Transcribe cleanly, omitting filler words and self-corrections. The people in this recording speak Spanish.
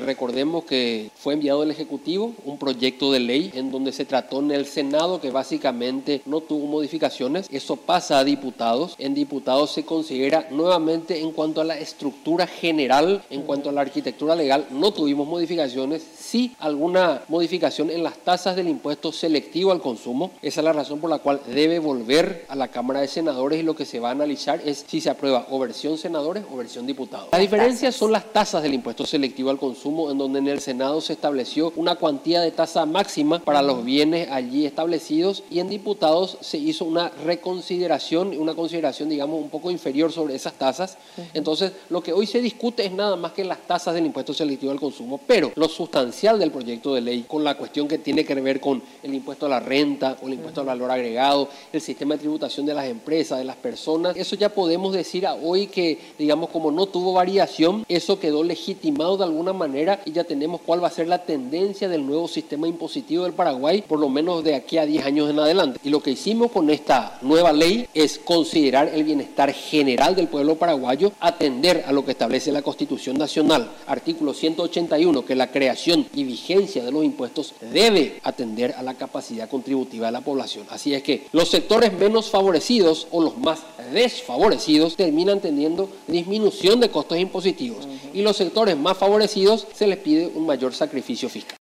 recordemos que fue enviado al Ejecutivo un proyecto de ley en donde se trató en el Senado, que básicamente no tuvo modificaciones. Eso pasa a diputados. En diputados se considera nuevamente en cuanto a la estructura general, en cuanto a la arquitectura legal, no tuvimos modificaciones. Sí, alguna modificación en las tasas del impuesto selectivo al consumo. Esa es la razón por la cual debe volver a la Cámara de Senadores, y lo que se va a analizar es si se aprueba o versión senadores o versión diputados. La diferencia son las tasas del impuesto selectivo al consumo, en donde en el Senado se estableció una cuantía de tasa máxima para los bienes allí establecidos, y en diputados se hizo una reconsideración, una consideración, digamos, un poco inferior sobre esas tasas. Entonces, lo que hoy se discute es nada más que las tasas del impuesto selectivo al consumo, pero lo sustancial del proyecto de ley, con la cuestión que tiene que ver con el impuesto a la renta o el impuesto al valor agregado, el sistema de tributación de las empresas, de las personas, eso ya podemos decir a hoy que, digamos, como no tuvo variación, eso quedó legitimado de alguna manera, y ya tenemos cuál va a ser la tendencia del nuevo sistema impositivo del Paraguay, por lo menos de aquí a 10 años en adelante. Y lo que hicimos con esta nueva ley es considerar el bienestar general del pueblo paraguayo, atender a lo que establece la Constitución Nacional, artículo 181, que la creación y vigencia de los impuestos debe atender a la capacidad contributiva de la población. Así es que los sectores menos favorecidos o los más desfavorecidos terminan teniendo disminución de costos impositivos, y los sectores más favorecidos se les pide un mayor sacrificio fiscal.